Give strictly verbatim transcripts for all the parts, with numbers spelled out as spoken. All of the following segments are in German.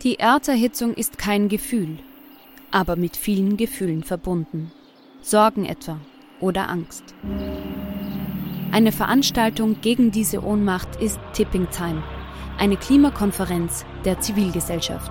Die Erderhitzung ist kein Gefühl, aber mit vielen Gefühlen verbunden. Sorgen etwa oder Angst. Eine Veranstaltung gegen diese Ohnmacht ist Tipping Time, eine Klimakonferenz der Zivilgesellschaft.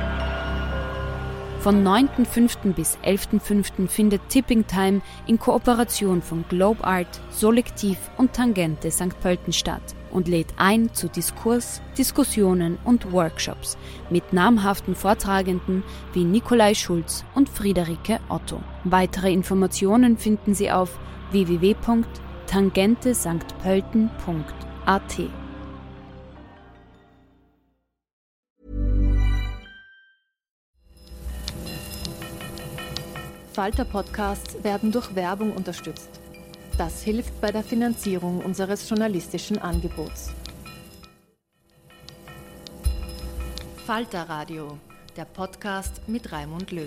Von neunten fünften bis elften fünften findet Tipping Time in Kooperation von Globe Art, Solektiv und Tangente Sankt Pölten statt und lädt ein zu Diskurs, Diskussionen und Workshops mit namhaften Vortragenden wie Nikolai Schulz und Friederike Otto. Weitere Informationen finden Sie auf w w w punkt tangente sankt pölten punkt a t. Falter-Podcasts werden durch Werbung unterstützt. Das hilft bei der Finanzierung unseres journalistischen Angebots. Falter Radio, der Podcast mit Raimund Löw.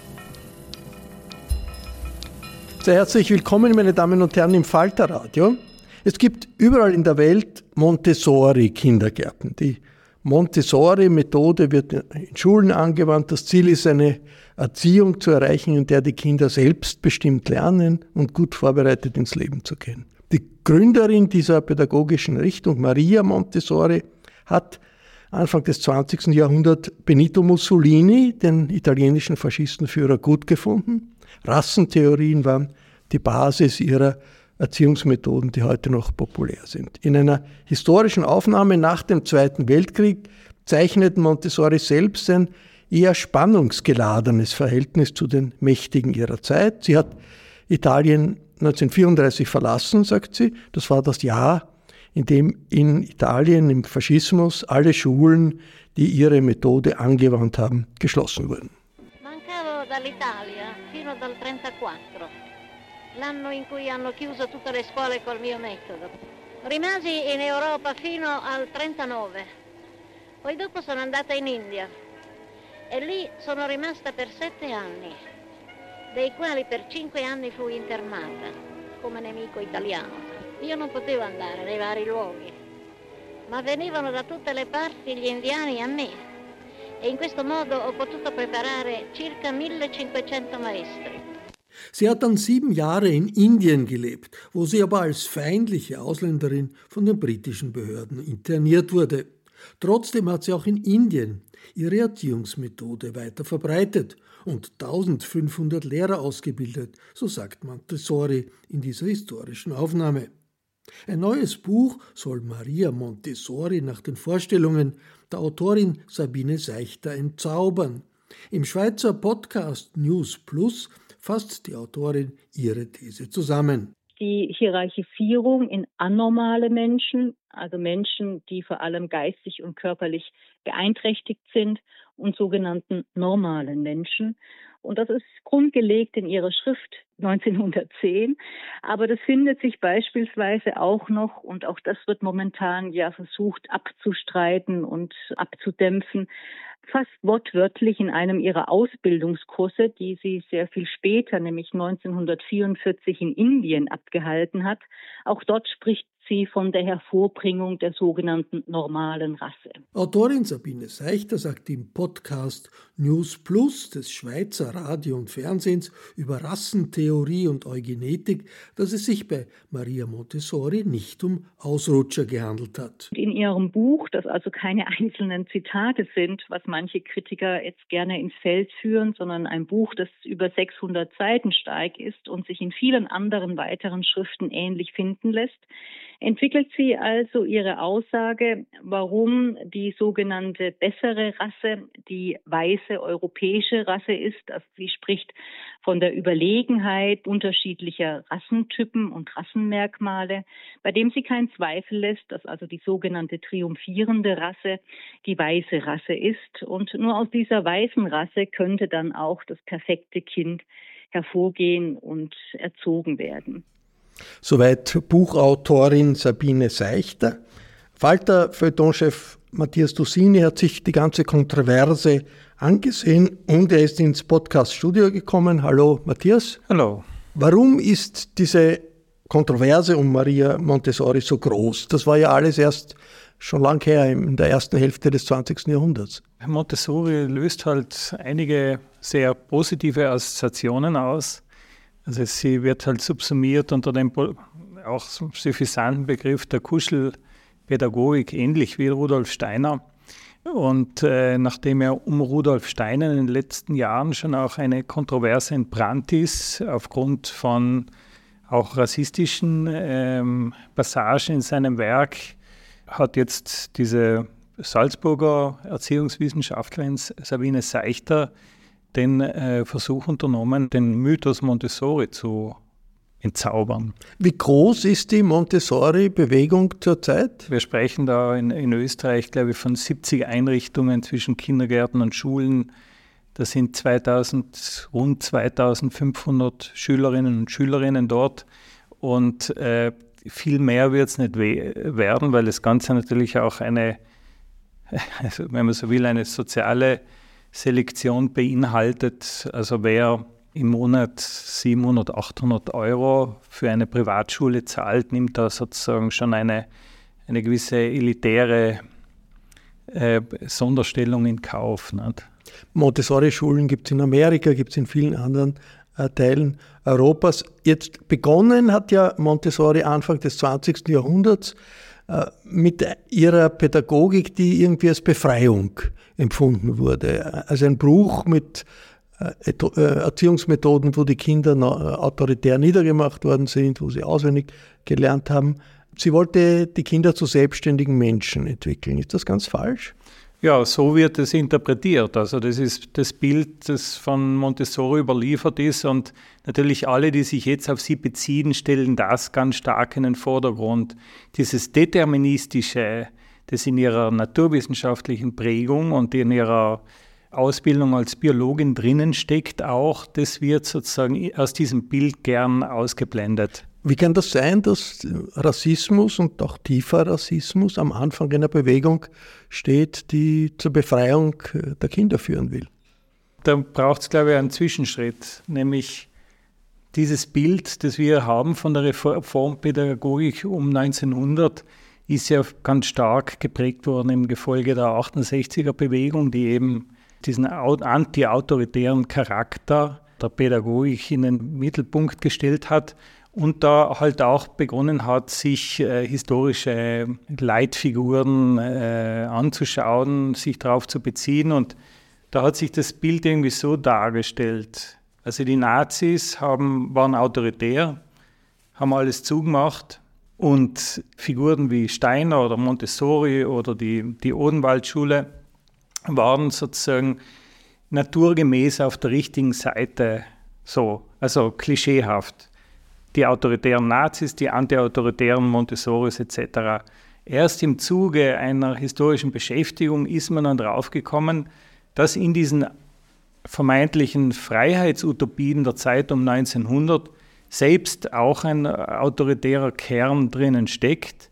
Sehr herzlich willkommen, meine Damen und Herren, im Falter Radio. Es gibt überall in der Welt Montessori-Kindergärten. Die Montessori-Methode wird in Schulen angewandt. Das Ziel ist, eine Erziehung zu erreichen, in der die Kinder selbstbestimmt lernen und gut vorbereitet ins Leben zu gehen. Die Gründerin dieser pädagogischen Richtung, Maria Montessori, hat Anfang des zwanzigsten Jahrhunderts Benito Mussolini, den italienischen Faschistenführer, gut gefunden. Rassentheorien waren die Basis ihrer Erziehungsmethoden, die heute noch populär sind. In einer historischen Aufnahme nach dem Zweiten Weltkrieg zeichnet Montessori selbst ein eher spannungsgeladenes Verhältnis zu den Mächtigen ihrer Zeit. Sie hat Italien neunzehnhundertvierunddreißig verlassen, sagt sie. Das war das Jahr, in dem in Italien im Faschismus alle Schulen, die ihre Methode angewandt haben, geschlossen wurden. Mancavo dall'Italia fino dal trentaquattro, l'anno in cui hanno chiuso tutte le scuole col mio metodo. Rimasi in Europa fino al trentanove, poi dopo sono andata in India. E lì sono rimasta per sette anni, dei quali per cinque anni fui internata come nemico italiano. Io non potevo andare nei vari luoghi, ma venivano da tutte le parti gli indiani a me. E in questo modo ho potuto preparare circa millecinquecento maestri. Sie hat dann sieben Jahre in Indien gelebt, wo sie aber als feindliche Ausländerin von den britischen Behörden interniert wurde. Trotzdem hat sie auch in Indien ihre Erziehungsmethode weiter verbreitet und eintausendfünfhundert Lehrer ausgebildet, so sagt Montessori in dieser historischen Aufnahme. Ein neues Buch soll Maria Montessori nach den Vorstellungen der Autorin Sabine Seichter entzaubern. Im Schweizer Podcast News Plus fasst die Autorin ihre These zusammen. Die Hierarchisierung in anormale Menschen, also Menschen, die vor allem geistig und körperlich beeinträchtigt sind, und sogenannten normalen Menschen. Und das ist grundgelegt in ihrer Schrift neunzehnhundertzehn. Aber das findet sich beispielsweise auch noch, und auch das wird momentan ja versucht abzustreiten und abzudämpfen, fast wortwörtlich in einem ihrer Ausbildungskurse, die sie sehr viel später, nämlich neunzehnhundertvierundvierzig in Indien abgehalten hat. Auch dort spricht sie von der Hervorbringung der sogenannten normalen Rasse. Autorin Sabine Seichter sagt im Podcast News Plus des Schweizer Radio und Fernsehens über Rassentheorie und Eugenetik, dass es sich bei Maria Montessori nicht um Ausrutscher gehandelt hat. In ihrem Buch, das also keine einzelnen Zitate sind, was manche Kritiker jetzt gerne ins Feld führen, sondern ein Buch, das über sechshundert Seiten stark ist und sich in vielen anderen weiteren Schriften ähnlich finden lässt, entwickelt sie also ihre Aussage, warum die sogenannte bessere Rasse die weiße europäische Rasse ist. Also sie spricht von der Überlegenheit unterschiedlicher Rassentypen und Rassenmerkmale, bei dem sie keinen Zweifel lässt, dass also die sogenannte triumphierende Rasse die weiße Rasse ist. Und nur aus dieser weißen Rasse könnte dann auch das perfekte Kind hervorgehen und erzogen werden. Soweit Buchautorin Sabine Seichter. Falter-Feuilleton-Chef Matthias Dusini hat sich die ganze Kontroverse angesehen und er ist ins Podcast-Studio gekommen. Hallo Matthias. Hallo. Warum ist diese Kontroverse um Maria Montessori so groß? Das war ja alles erst schon lang her, in der ersten Hälfte des zwanzigsten Jahrhunderts. Montessori löst halt einige sehr positive Assoziationen aus. Also sie wird halt subsumiert unter dem auch suffisanten Begriff der Kuschelpädagogik, ähnlich wie Rudolf Steiner. Und äh, nachdem ja um Rudolf Steiner in den letzten Jahren schon auch eine Kontroverse entbrannt ist, aufgrund von auch rassistischen ähm, Passagen in seinem Werk, hat jetzt diese Salzburger Erziehungswissenschaftlerin Sabine Seichter den äh, Versuch unternommen, den Mythos Montessori zu entzaubern. Wie groß ist die Montessori-Bewegung zurzeit? Wir sprechen da in, in Österreich, glaube ich, von siebzig Einrichtungen zwischen Kindergärten und Schulen. Das sind zweitausend, rund zweitausendfünfhundert Schülerinnen und Schülerinnen dort. Und äh, viel mehr wird es nicht we- werden, weil das Ganze natürlich auch eine, also wenn man so will, eine soziale Selektion beinhaltet. Also wer im Monat siebenhundert, achthundert Euro für eine Privatschule zahlt, nimmt da sozusagen schon eine, eine gewisse elitäre äh, Sonderstellung in Kauf. Nicht? Montessori-Schulen gibt es in Amerika, gibt es in vielen anderen äh, Teilen Europas. Jetzt begonnen hat ja Montessori Anfang des zwanzigsten Jahrhunderts äh, mit ihrer Pädagogik, die irgendwie als Befreiung empfunden wurde. Also ein Bruch mit Erziehungsmethoden, wo die Kinder autoritär niedergemacht worden sind, wo sie auswendig gelernt haben. Sie wollte die Kinder zu selbstständigen Menschen entwickeln. Ist das ganz falsch? Ja, so wird es interpretiert. Also das ist das Bild, das von Montessori überliefert ist, und natürlich alle, die sich jetzt auf sie beziehen, stellen das ganz stark in den Vordergrund. Dieses Deterministische, das in ihrer naturwissenschaftlichen Prägung und in ihrer Ausbildung als Biologin drinnen steckt auch, das wird sozusagen aus diesem Bild gern ausgeblendet. Wie kann das sein, dass Rassismus und auch tiefer Rassismus am Anfang einer Bewegung steht, die zur Befreiung der Kinder führen will? Da braucht es, glaube ich, einen Zwischenschritt, nämlich dieses Bild, das wir haben von der Reformpädagogik um neunzehnhundert, ist ja ganz stark geprägt worden im Gefolge der achtundsechziger-Bewegung, die eben diesen anti-autoritären Charakter der Pädagogik in den Mittelpunkt gestellt hat und da halt auch begonnen hat, sich äh, historische Leitfiguren äh, anzuschauen, sich darauf zu beziehen, und da hat sich das Bild irgendwie so dargestellt. Also die Nazis haben, waren autoritär, haben alles zugemacht, und Figuren wie Steiner oder Montessori oder die, die Odenwaldschule waren sozusagen naturgemäß auf der richtigen Seite, so, also klischeehaft. Die autoritären Nazis, die antiautoritären Montessoris et cetera. Erst im Zuge einer historischen Beschäftigung ist man dann draufgekommen, dass in diesen vermeintlichen Freiheitsutopien der Zeit um neunzehnhundert selbst auch ein autoritärer Kern drinnen steckt.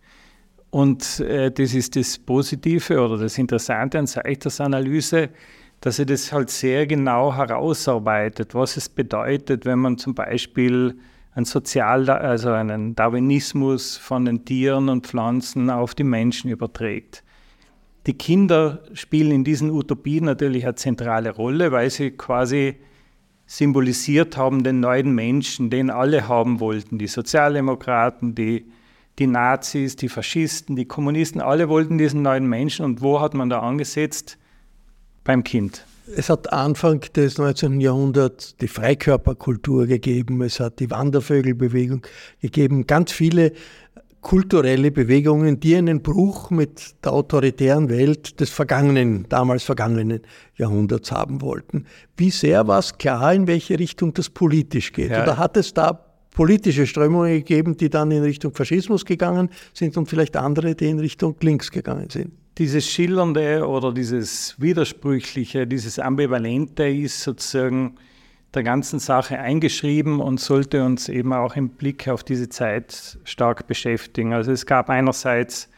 Und äh, das ist das Positive oder das Interessante an Seichters Analyse, dass er das halt sehr genau herausarbeitet, was es bedeutet, wenn man zum Beispiel einen Sozial-, also einen Darwinismus von den Tieren und Pflanzen auf die Menschen überträgt. Die Kinder spielen in diesen Utopien natürlich eine zentrale Rolle, weil sie quasi symbolisiert haben den neuen Menschen, den alle haben wollten, die Sozialdemokraten, die Die Nazis, die Faschisten, die Kommunisten, alle wollten diesen neuen Menschen. Und wo hat man da angesetzt? Beim Kind. Es hat Anfang des neunzehnten Jahrhunderts die Freikörperkultur gegeben, es hat die Wandervögelbewegung gegeben, ganz viele kulturelle Bewegungen, die einen Bruch mit der autoritären Welt des vergangenen, damals vergangenen Jahrhunderts haben wollten. Wie sehr war es klar, in welche Richtung das politisch geht? Ja. Oder hat es da politische Strömungen gegeben, die dann in Richtung Faschismus gegangen sind und vielleicht andere, die in Richtung links gegangen sind? Dieses Schillernde oder dieses Widersprüchliche, dieses Ambivalente ist sozusagen der ganzen Sache eingeschrieben und sollte uns eben auch im Blick auf diese Zeit stark beschäftigen. Also es gab einerseits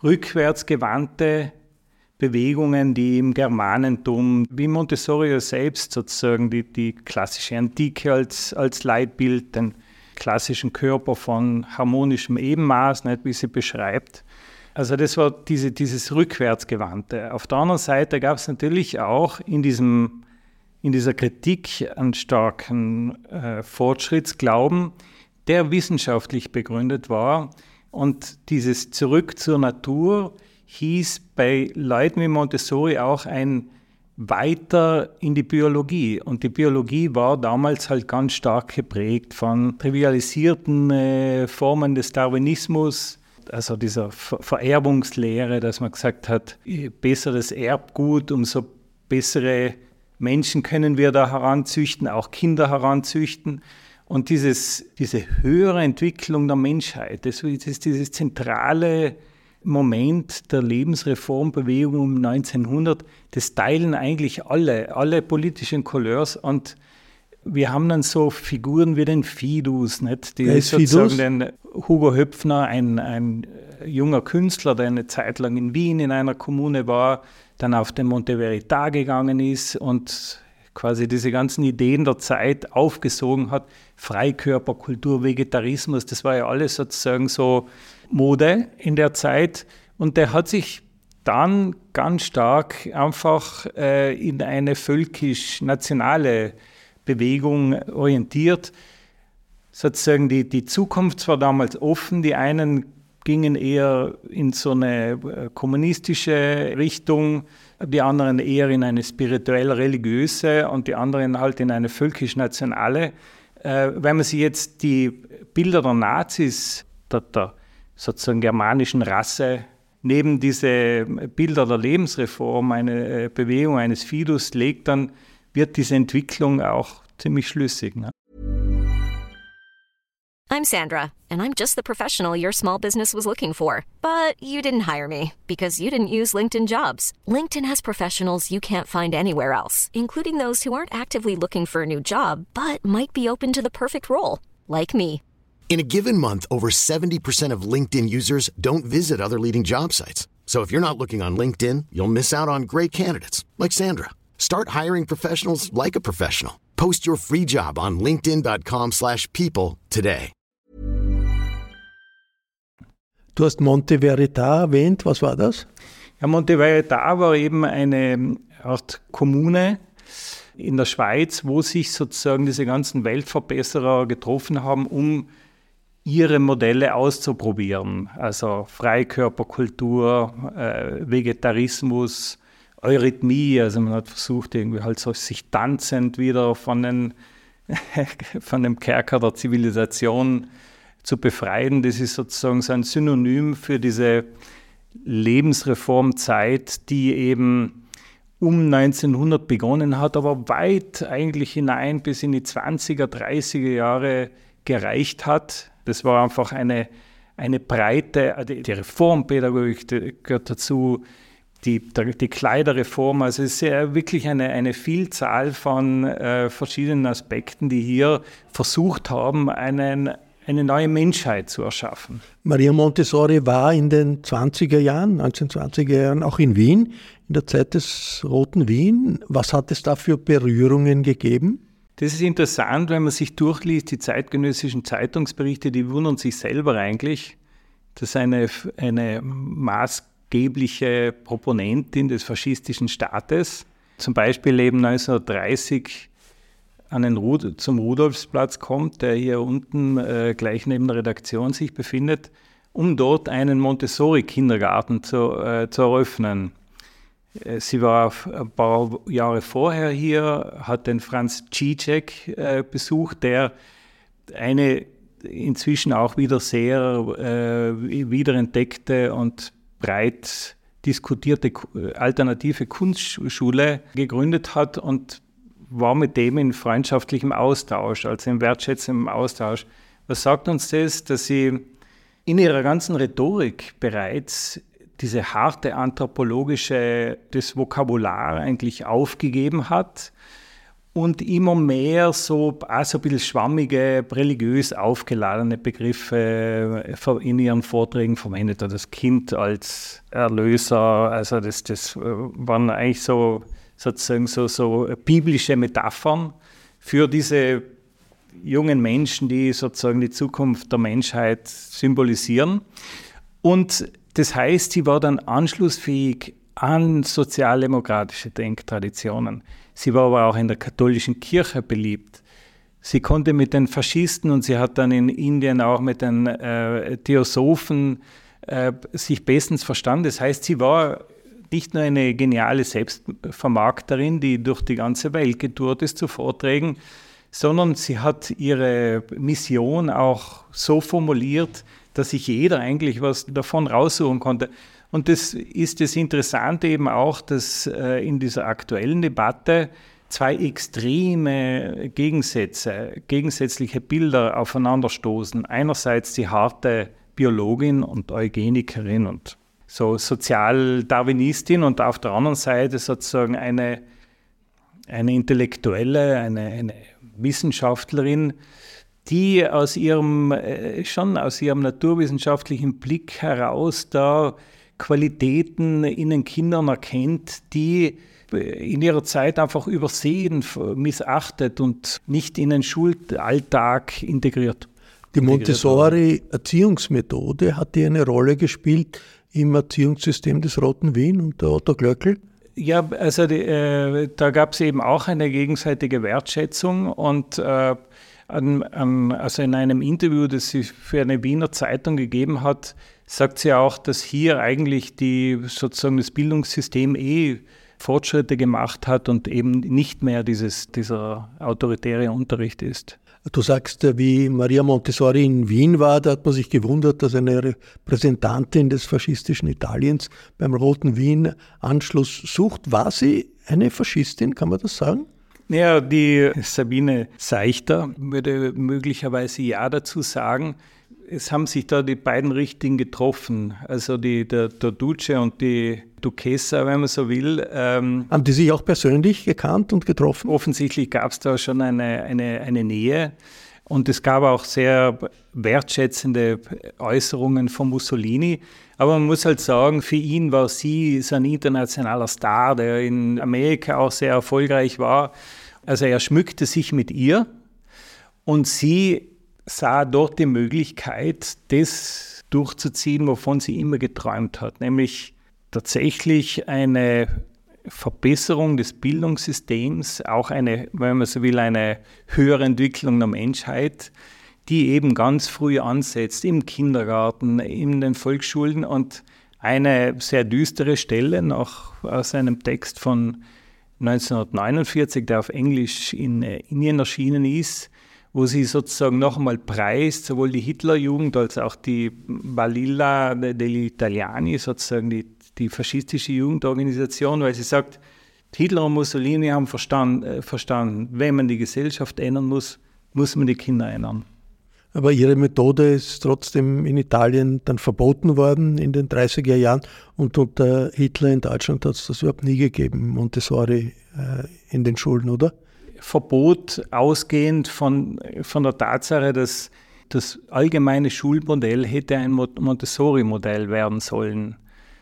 rückwärtsgewandte Bewegungen, die im Germanentum, wie Montessori selbst sozusagen, die, die klassische Antike als, als Leitbild, den klassischen Körper von harmonischem Ebenmaß, nicht, wie sie beschreibt. Also das war diese, dieses Rückwärtsgewandte. Auf der anderen Seite gab es natürlich auch in, diesem, in dieser Kritik einen starken äh, Fortschrittsglauben, der wissenschaftlich begründet war. Und dieses Zurück zur Natur hieß bei Leuten wie Montessori auch ein Weiter in die Biologie. Und die Biologie war damals halt ganz stark geprägt von trivialisierten äh, Formen des Darwinismus, also dieser Ver- Vererbungslehre, dass man gesagt hat, besseres Erbgut, umso bessere Menschen können wir da heranzüchten, auch Kinder heranzüchten. Und dieses, diese höhere Entwicklung der Menschheit, das ist dieses zentrale Moment der Lebensreformbewegung um neunzehnhundert, das teilen eigentlich alle, alle politischen Couleurs. Und wir haben dann so Figuren wie den Fidus, nicht? Die Wer ist sozusagen Fidus? den Hugo Höpfner, ein, ein junger Künstler, der eine Zeit lang in Wien in einer Kommune war, dann auf den Monte Verita gegangen ist und quasi diese ganzen Ideen der Zeit aufgesogen hat. Freikörperkultur, Vegetarismus, das war ja alles sozusagen so Mode in der Zeit. Und der hat sich dann ganz stark einfach äh, in eine völkisch-nationale Bewegung orientiert. Sozusagen die, die Zukunft war damals offen. Die einen gingen eher in so eine kommunistische Richtung, die anderen eher in eine spirituell-religiöse und die anderen halt in eine völkisch-nationale. Äh, wenn man sich jetzt die Bilder der Nazis, der, der sozusagen germanischen Rasse, neben diese Bilder der Lebensreform, eine Bewegung eines Fidus legt, dann wird diese Entwicklung auch ziemlich schlüssig. Ne? I'm Sandra, and I'm just the professional your small business was looking for. But you didn't hire me because you didn't use LinkedIn Jobs. LinkedIn has professionals you can't find anywhere else, including those who aren't actively looking for a new job, but might be open to the perfect role, like me. In a given month, over seventy percent of LinkedIn users don't visit other leading job sites. So if you're not looking on LinkedIn, you'll miss out on great candidates like Sandra. Start hiring professionals like a professional. Post your free job on linkedin dot com slash people today. Du hast Monte Verita erwähnt, was war das? Ja, Monte Verita war eben eine Art Kommune in der Schweiz, wo sich sozusagen diese ganzen Weltverbesserer getroffen haben, um ihre Modelle auszuprobieren. Also Freikörperkultur, äh, Vegetarismus, Eurythmie, also man hat versucht, irgendwie halt so sich tanzend wieder von, den, von dem Kerker der Zivilisation zu befreien. Das ist sozusagen so ein Synonym für diese Lebensreformzeit, die eben um neunzehnhundert begonnen hat, aber weit eigentlich hinein bis in die zwanziger, dreißiger Jahre gereicht hat. Das war einfach eine, eine breite, die Reformpädagogik die gehört dazu, die, die Kleiderreform, also es ist ja wirklich eine, eine Vielzahl von äh, verschiedenen Aspekten, die hier versucht haben, einen eine neue Menschheit zu erschaffen. Maria Montessori war in den zwanziger Jahren, neunzehnhundertzwanziger Jahren auch in Wien, in der Zeit des Roten Wien. Was hat es da für Berührungen gegeben? Das ist interessant, wenn man sich durchliest, die zeitgenössischen Zeitungsberichte, die wundern sich selber eigentlich, dass eine, eine maßgebliche Proponentin des faschistischen Staates, zum Beispiel eben neunzehnhundertdreißig an den Rud- zum Rudolfsplatz kommt, der hier unten äh, gleich neben der Redaktion sich befindet, um dort einen Montessori-Kindergarten zu, äh, zu eröffnen. Äh, sie war ein paar Jahre vorher hier, hat den Franz Zizek äh, besucht, der eine inzwischen auch wieder sehr äh, wiederentdeckte und breit diskutierte alternative Kunstschule gegründet hat und war mit dem in freundschaftlichem Austausch, also in wertschätzendem Austausch. Was sagt uns das? Dass sie in ihrer ganzen Rhetorik bereits diese harte anthropologische, das Vokabular eigentlich aufgegeben hat und immer mehr so, auch so ein bisschen schwammige, religiös aufgeladene Begriffe in ihren Vorträgen verwendet hat. Das Kind als Erlöser, also das, das waren eigentlich so sozusagen so, so biblische Metaphern für diese jungen Menschen, die sozusagen die Zukunft der Menschheit symbolisieren. Und das heißt, sie war dann anschlussfähig an sozialdemokratische Denktraditionen. Sie war aber auch in der katholischen Kirche beliebt. Sie konnte mit den Faschisten und sie hat dann in Indien auch mit den äh, Theosophen äh, sich bestens verstanden. Das heißt, sie war nicht nur eine geniale Selbstvermarkterin, die durch die ganze Welt getourt ist zu Vorträgen, sondern sie hat ihre Mission auch so formuliert, dass sich jeder eigentlich was davon raussuchen konnte. Und das ist das Interessante eben auch, dass äh, in dieser aktuellen Debatte zwei extreme Gegensätze, gegensätzliche Bilder aufeinanderstoßen. Einerseits die harte Biologin und Eugenikerin und so Sozialdarwinistin und auf der anderen Seite sozusagen eine, eine Intellektuelle, eine, eine Wissenschaftlerin, die aus ihrem, äh, schon aus ihrem naturwissenschaftlichen Blick heraus da Qualitäten in den Kindern erkennt, die in ihrer Zeit einfach übersehen, missachtet und nicht in den Schulalltag integriert. Die Montessori-Erziehungsmethode hat die eine Rolle gespielt im Erziehungssystem des Roten Wien unter Otto Glöckl? Ja, also die, äh, da gab es eben auch eine gegenseitige Wertschätzung und äh, an, an, also in einem Interview, das sie für eine Wiener Zeitung gegeben hat, sagt sie auch, dass hier eigentlich die, sozusagen das Bildungssystem eh Fortschritte gemacht hat und eben nicht mehr dieses, dieser autoritäre Unterricht ist. Du sagst, wie Maria Montessori in Wien war, da hat man sich gewundert, dass eine Repräsentantin des faschistischen Italiens beim Roten Wien Anschluss sucht. War sie eine Faschistin, kann man das sagen? Ja, die Sabine Seichter würde möglicherweise ja dazu sagen. Es haben sich da die beiden Richtigen getroffen, also die, der, der Duce und die Duchessa, wenn man so will. Ähm, haben die sich auch persönlich gekannt und getroffen? Offensichtlich gab es da schon eine, eine, eine Nähe und es gab auch sehr wertschätzende Äußerungen von Mussolini. Aber man muss halt sagen, für ihn war sie so ein internationaler Star, der in Amerika auch sehr erfolgreich war. Also er schmückte sich mit ihr und sie sah dort die Möglichkeit, das durchzuziehen, wovon sie immer geträumt hat, nämlich tatsächlich eine Verbesserung des Bildungssystems, auch eine, wenn man so will, eine höhere Entwicklung der Menschheit, die eben ganz früh ansetzt, im Kindergarten, in den Volksschulen. Und eine sehr düstere Stelle noch aus einem Text von neunzehnhundertneunundvierzig, der auf Englisch in Indien erschienen ist, wo sie sozusagen noch einmal preist, sowohl die Hitlerjugend als auch die Balilla degli Italiani, sozusagen die, die faschistische Jugendorganisation, weil sie sagt, Hitler und Mussolini haben verstanden, äh, verstanden, wenn man die Gesellschaft ändern muss, muss man die Kinder ändern. Aber ihre Methode ist trotzdem in Italien dann verboten worden in den dreißiger Jahren und unter Hitler in Deutschland hat es das überhaupt nie gegeben, Montessori äh, in den Schulen, oder? Verbot ausgehend von, von der Tatsache, dass das allgemeine Schulmodell hätte ein Montessori-Modell werden sollen.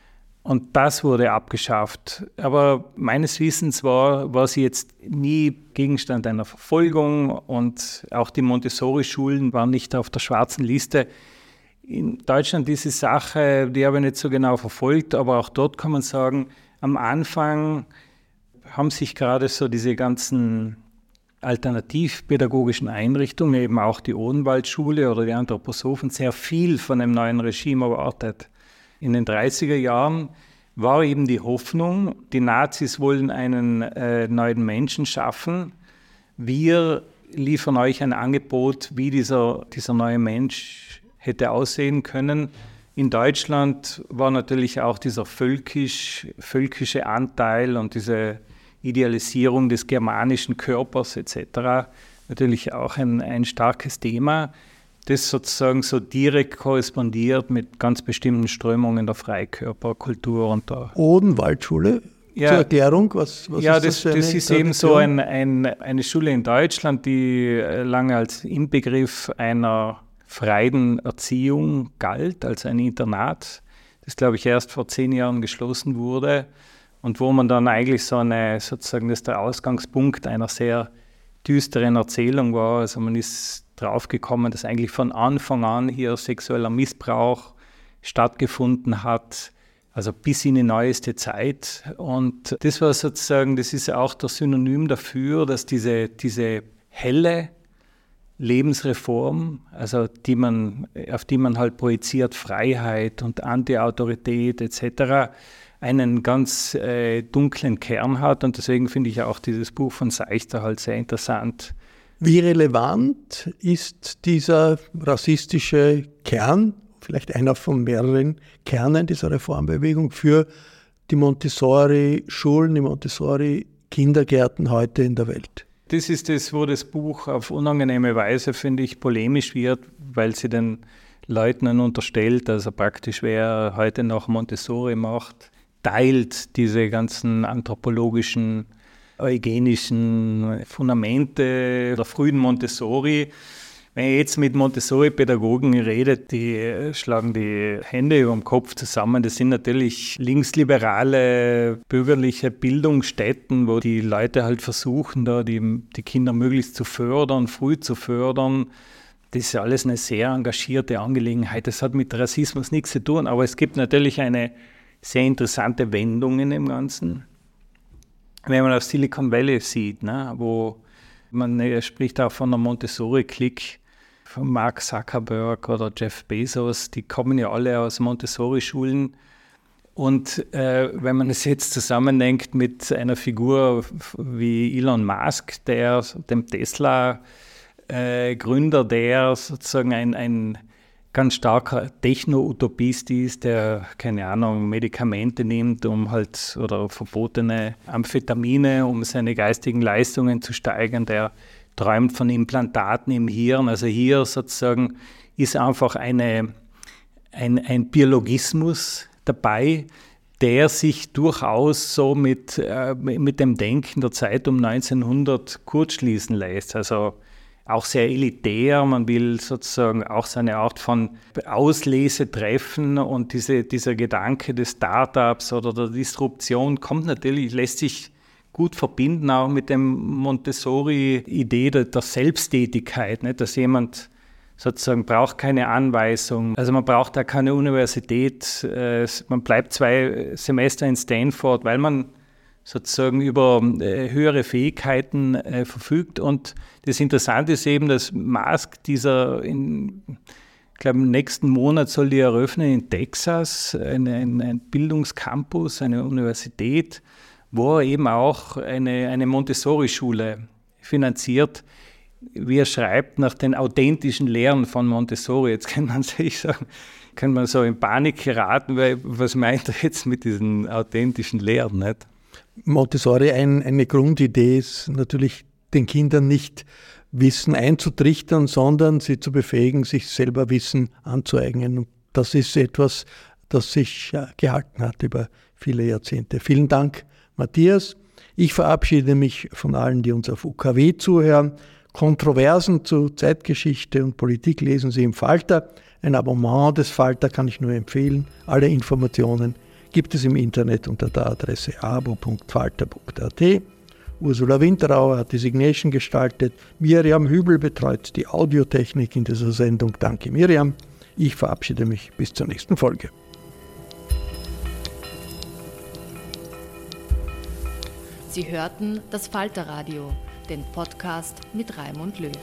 Und das wurde abgeschafft. Aber meines Wissens war, war sie jetzt nie Gegenstand einer Verfolgung und auch die Montessori-Schulen waren nicht auf der schwarzen Liste. In Deutschland ist die Sache, die habe ich nicht so genau verfolgt, aber auch dort kann man sagen, am Anfang haben sich gerade so diese ganzen alternativpädagogischen Einrichtungen, eben auch die Odenwaldschule oder die Anthroposophen, sehr viel von dem neuen Regime erwartet. In den dreißiger Jahren war eben die Hoffnung, die Nazis wollen einen äh, neuen Menschen schaffen. Wir liefern euch ein Angebot, wie dieser, dieser neue Mensch hätte aussehen können. In Deutschland war natürlich auch dieser völkisch, völkische Anteil und diese Idealisierung des germanischen Körpers et cetera natürlich auch ein, ein starkes Thema, das sozusagen so direkt korrespondiert mit ganz bestimmten Strömungen der Freikörperkultur und der Odenwaldschule. Ja, zur Erklärung, was, was ja, ist das? Das, für eine das ist Tradition? eben so ein, ein, eine Schule in Deutschland, die lange als Inbegriff einer freien Erziehung galt, als ein Internat, das, glaube ich, erst vor zehn Jahren geschlossen wurde und wo man dann eigentlich so eine, sozusagen, das ist der Ausgangspunkt einer sehr düsteren Erzählung war. Also man ist draufgekommen, dass eigentlich von Anfang an hier sexueller Missbrauch stattgefunden hat, also bis in die neueste Zeit. Und das war sozusagen, das ist auch das Synonym dafür, dass diese, diese helle Lebensreform, also die man, auf die man halt projiziert, Freiheit und Anti-Autorität et cetera, einen ganz äh, dunklen Kern hat. Und deswegen finde ich auch dieses Buch von Seichter halt sehr interessant. Wie relevant ist dieser rassistische Kern, vielleicht einer von mehreren Kernen dieser Reformbewegung, für die Montessori-Schulen, die Montessori-Kindergärten heute in der Welt? Das ist das, wo das Buch auf unangenehme Weise, finde ich, polemisch wird, weil sie den Leuten unterstellt, also praktisch wer heute noch Montessori macht, teilt diese ganzen anthropologischen, eugenischen Fundamente der frühen Montessori. Wenn ihr jetzt mit Montessori-Pädagogen redet, die schlagen die Hände über dem Kopf zusammen. Das sind natürlich linksliberale, bürgerliche Bildungsstätten, wo die Leute halt versuchen, da die, die Kinder möglichst zu fördern, früh zu fördern. Das ist alles eine sehr engagierte Angelegenheit. Das hat mit Rassismus nichts zu tun, aber es gibt natürlich eine sehr interessante Wendung in dem Ganzen. Wenn man auf Silicon Valley sieht, ne, wo man er spricht auch von der Montessori-Clique, von Mark Zuckerberg oder Jeff Bezos, die kommen ja alle aus Montessori-Schulen. Und äh, wenn man es jetzt zusammendenkt mit einer Figur wie Elon Musk, der dem Tesla-Gründer, äh, der sozusagen ein, ein ganz starker Techno-Utopist ist, der, keine Ahnung, Medikamente nimmt, um halt, oder verbotene Amphetamine, um seine geistigen Leistungen zu steigern, der träumt von Implantaten im Hirn. Also hier sozusagen ist einfach eine, ein, ein Biologismus dabei, der sich durchaus so mit, äh, mit dem Denken der Zeit um neunzehnhundert kurzschließen lässt. Also auch sehr elitär, man will sozusagen auch so eine Art von Auslese treffen und diese, dieser Gedanke des Startups oder der Disruption kommt natürlich, lässt sich gut verbinden auch mit dem Montessori-Idee der, der Selbsttätigkeit, nicht? Dass jemand sozusagen braucht keine Anweisung, also man braucht da keine Universität, äh, man bleibt zwei Semester in Stanford, weil man sozusagen über äh, höhere Fähigkeiten äh, verfügt. Und das Interessante ist eben, dass Musk dieser, in, ich glaube im nächsten Monat soll die eröffnen in Texas, ein, ein, ein Bildungscampus, eine Universität, wo er eben auch eine, eine Montessori-Schule finanziert, wie er schreibt, nach den authentischen Lehren von Montessori. Jetzt kann man sich sagen, kann man so in Panik geraten, weil was meint er jetzt mit diesen authentischen Lehren, nicht? Montessori, ein, eine Grundidee ist natürlich, den Kindern nicht Wissen einzutrichtern, sondern sie zu befähigen, sich selber Wissen anzueignen. Und das ist etwas, das sich ja, gehalten hat über viele Jahrzehnte. Vielen Dank, Matthias. Ich verabschiede mich von allen, die uns auf U K W zuhören. Kontroversen zu Zeitgeschichte und Politik lesen Sie im Falter. Ein Abonnement des Falter kann ich nur empfehlen. Alle Informationen gibt es im Internet unter der Adresse abo punkt falter punkt a t. Ursula Winterauer hat die Signation gestaltet. Miriam Hübel betreut die Audiotechnik in dieser Sendung. Danke, Miriam. Ich verabschiede mich bis zur nächsten Folge. Sie hörten das Falterradio, den Podcast mit Raimund Löw.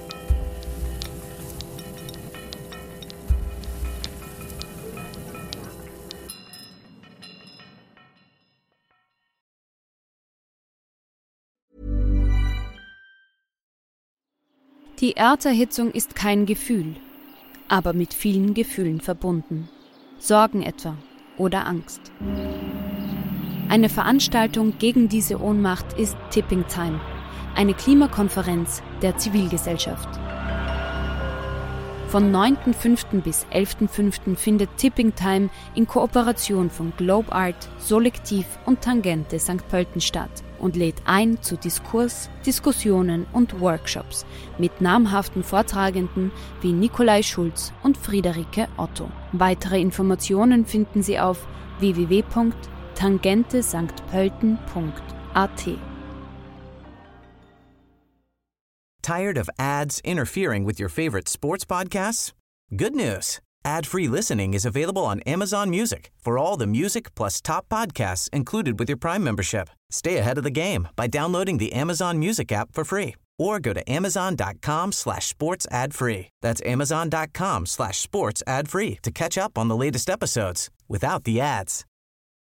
Die Erderhitzung ist kein Gefühl, aber mit vielen Gefühlen verbunden. Sorgen etwa oder Angst. Eine Veranstaltung gegen diese Ohnmacht ist Tipping Time, eine Klimakonferenz der Zivilgesellschaft. Von neunten fünften bis elften fünften findet Tipping Time in Kooperation von Globe Art, Solektiv und Tangente Sankt Pölten statt und lädt ein zu Diskurs, Diskussionen und Workshops mit namhaften Vortragenden wie Nikolai Schulz und Friederike Otto. Weitere Informationen finden Sie auf w w w punkt tangente sankt pölten punkt a t. Tired of ads interfering with your favorite sports podcasts? Good news. Ad-free listening is available on Amazon Music for all the music plus top podcasts included with your Prime membership. Stay ahead of the game by downloading the Amazon Music app for free or go to amazon.com slash sports ad free. That's amazon.com slash sports ad free to catch up on the latest episodes without the ads.